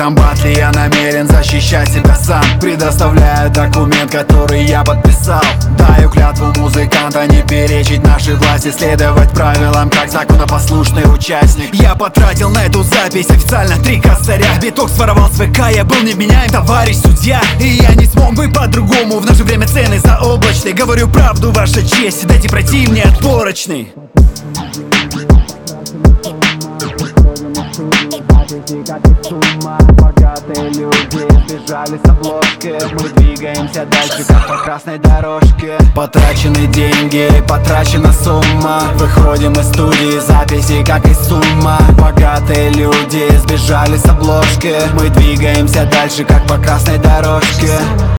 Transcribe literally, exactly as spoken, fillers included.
этом батле я намерен защищать себя сам. Предоставляю документ, который я подписал. Даю клятву музыканта не перечить нашей власти, следовать правилам, как законопослушный участник. Я потратил на эту запись официально три косаря. Биток своровал с ВК, я был невменяем, товарищ судья. И я не смог бы по-другому, в наше время цены заоблачные. Говорю правду, ваша честь, дайте пройти мне отборочный. Богатые люди сбежали с обложки. Мы двигаемся дальше, как по красной дорожке. Потрачены деньги, потрачена сумма. Выходим из студии, записи как из сумма. Богатые люди сбежали с обложки. Мы двигаемся дальше, как по красной дорожке.